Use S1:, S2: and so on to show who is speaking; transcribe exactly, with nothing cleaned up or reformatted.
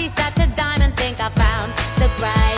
S1: She's such a diamond, think I found the bright